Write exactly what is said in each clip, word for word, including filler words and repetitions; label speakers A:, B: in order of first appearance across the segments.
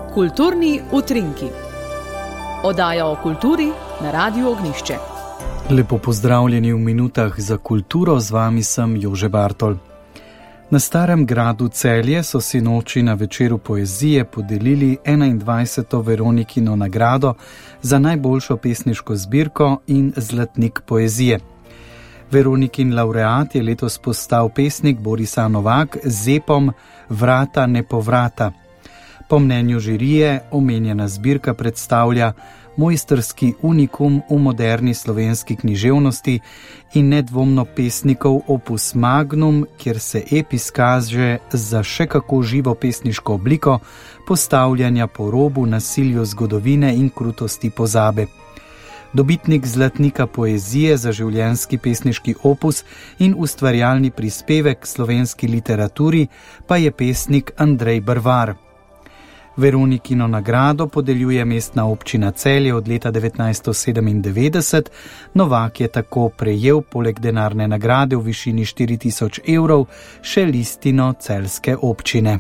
A: Kulturni utrinki. Oddaja o kulturi na Radiu Ognjišče.
B: Lepo pozdravljeni v minutah za kulturo, z vami sem Jože Bartol. Na Starem gradu Celje so sinoči na večeru poezije podelili enaindvajseto Veronikino nagrado za najboljšo pesniško zbirko in zlatnik poezije. Veronikin laureat je letos postal pesnik Borisa Novak z epom Vrata nepovrata. Po mnenju žirije omenjena zbirka predstavlja mojstrski unikum v moderni slovenski književnosti in nedvomno pesnikov opus magnum, kjer se ep izkaže za še kako živo pesniško obliko postavljanja po robu nasilju zgodovine in krutosti pozabe. Dobitnik zlatnika poezije za življenjski pesniški opus in ustvarjalni prispevek slovenski literaturi pa je pesnik Andrej Brvar. Veronikino nagrado podeljuje mestna občina Celje od leta devetnajststo sedemindevetdeset. Novak je tako prejel poleg denarne nagrade v višini štiri tisoč evrov še listino celjske občine.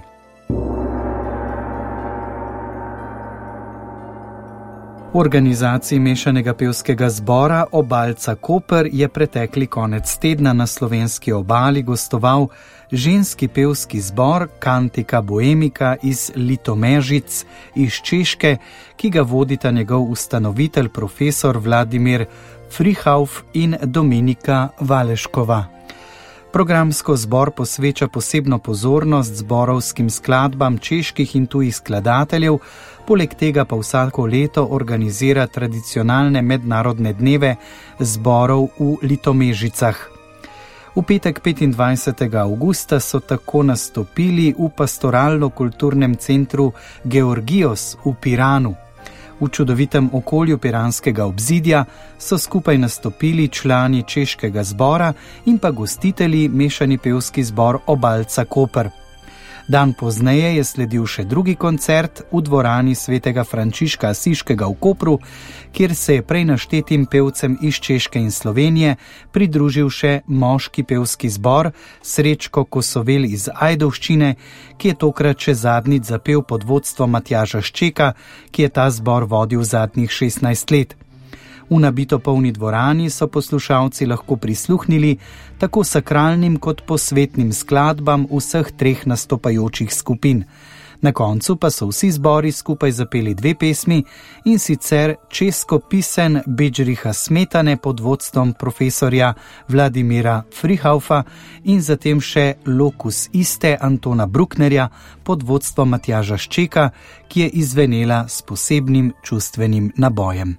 B: V organizaciji mešanega pevskega zbora Obalca Koper je pretekli konec tedna na slovenski obali gostoval ženski pevski zbor Cantica Bohemica iz Litomežic iz Češke, ki ga vodita njegov ustanovitelj profesor Vladimir Frihauf in Dominika Valeškova. Programsko zbor posveča posebno pozornost zborovskim skladbam čeških in tujih skladateljev, poleg tega pa vsako leto organizira tradicionalne mednarodne dneve zborov v Litomežicah. V petek petindvajsetega avgusta so tako nastopili v pastoralno-kulturnem centru Georgios v Piranu. V čudovitem okolju piranskega obzidja so skupaj nastopili člani češkega zbora in pa gostitelji mešani pevski zbor Obalca Koper. Dan pozneje je sledil še drugi koncert v dvorani svetega Frančiška Asiškega v Kopru, kjer se je prej naštetim pevcem iz Češke in Slovenije pridružil še moški pevski zbor Srečko Kosovel iz Ajdovščine, ki je tokrat še zadnjič zapel pod vodstvom Matjaža Ščeka, ki je ta zbor vodil zadnjih šestnajst let. V nabito polni dvorani so poslušalci lahko prisluhnili tako sakralnim kot posvetnim skladbam vseh treh nastopajočih skupin. Na koncu pa so vsi zbori skupaj zapeli dve pesmi, in sicer česko pisen Bedžriha Smetane pod vodstvom profesorja Vladimira Frihaufa in zatem še Lokus iste Antona Brucknerja pod vodstvom Matjaža Ščeka, ki je izvenela s posebnim čustvenim nabojem.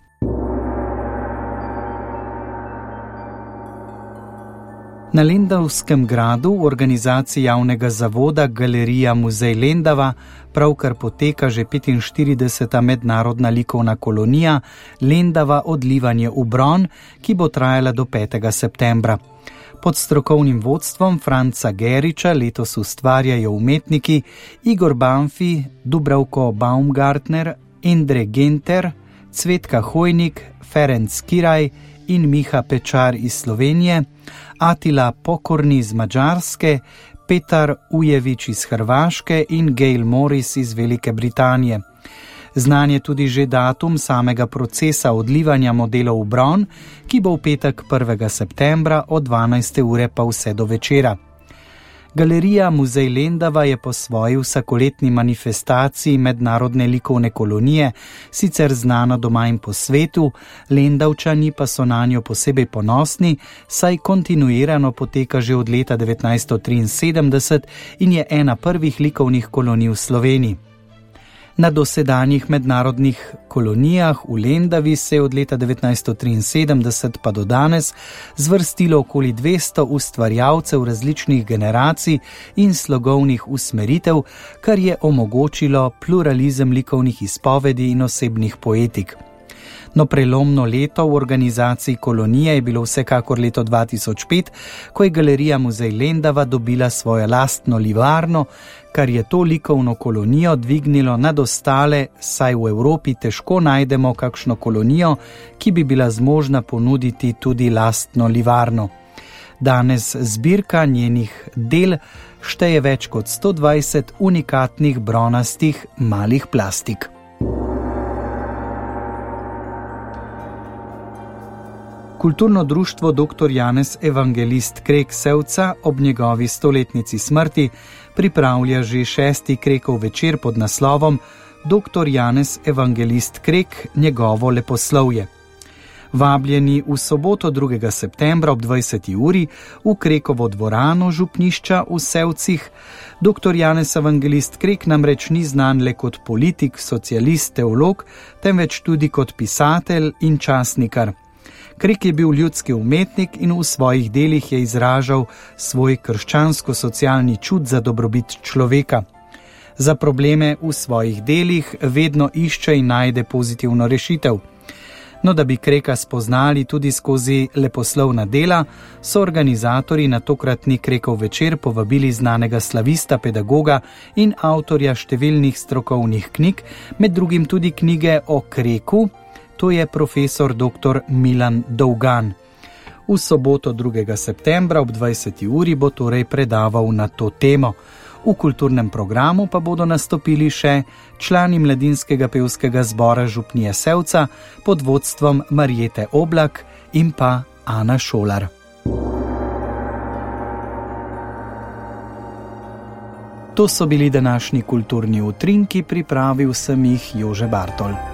B: Na Lendavskem gradu v organizaciji javnega zavoda Galerija Muzej Lendava pravkar poteka že petinštirideseta mednarodna likovna kolonija Lendava odlivanje v bron, ki bo trajala do petega septembra. Pod strokovnim vodstvom Franca Geriča letos ustvarjajo umetniki Igor Banfi, Dubravko Baumgartner, Endre Genter, Cvetka Hojnik, Ferenc Kiraj in Miha Pečar iz Slovenije, Atila Pokorni iz Madžarske, Petar Ujevič iz Hrvaške in Gail Morris iz Velike Britanije. Znan je tudi že datum samega procesa odlivanja modelov v bron, ki bo v petek prvega septembra od dvanajste ure pa vse do večera. Galerija Muzej Lendava je po svoji vsakoletni manifestaciji mednarodne likovne kolonije sicer znana doma in po svetu, Lendavčani pa so nanjo posebej ponosni, saj kontinuirano poteka že od leta devetnajststo triinsedemdeset in je ena prvih likovnih kolonij v Sloveniji. Na dosedanjih mednarodnih kolonijah v Lendavi se je od leta devetnajststo triinsedemdeset pa do danes zvrstilo okoli dvesto ustvarjalcev različnih generacij in slogovnih usmeritev, kar je omogočilo pluralizem likovnih izpovedi in osebnih poetik. No, prelomno leto v organizaciji kolonije je bilo vsekakor leto dva tisoč pet, ko je Galerija Muzej Lendava dobila svojo lastno livarno, kar je to likovno kolonijo dvignilo nad ostale, saj v Evropi težko najdemo kakšno kolonijo, ki bi bila zmožna ponuditi tudi lastno livarno. Danes zbirka njenih del šteje več kot sto dvajset unikatnih bronastih malih plastik. Kulturno društvo doktor Janez Evangelist Krek Sevca ob njegovi stoletnici smrti pripravlja že šesti Krekov večer pod naslovom doktor Janez Evangelist Krek, njegovo leposlovje. Vabljeni v soboto drugega septembra ob dvajseti uri v Krekovo dvorano župnišča v Sevcih. doktor Janez Evangelist Krek namreč ni znan le kot politik, socialist, teolog, temveč tudi kot pisatelj in časnikar. Krek je bil ljudski umetnik in v svojih delih je izražal svoj krščansko-socialni čut za dobrobit človeka. Za probleme v svojih delih vedno išče in najde pozitivno rešitev. No, da bi Kreka spoznali tudi skozi leposlovna dela, so organizatorji na tokratni Krekov večer povabili znanega slavista, pedagoga in avtorja številnih strokovnih knjig, med drugim tudi knjige o Kreku, to je profesor doktor Milan Dolgan. V soboto drugega septembra ob dvajseti uri bo torej predaval na to temo. V kulturnem programu pa bodo nastopili še člani mladinskega pevskega zbora župnije Sevca pod vodstvom Marjete Oblak in pa Ana Šolar. To so bili današnji kulturni utrinki, pripravil sem jih Jože Bartol.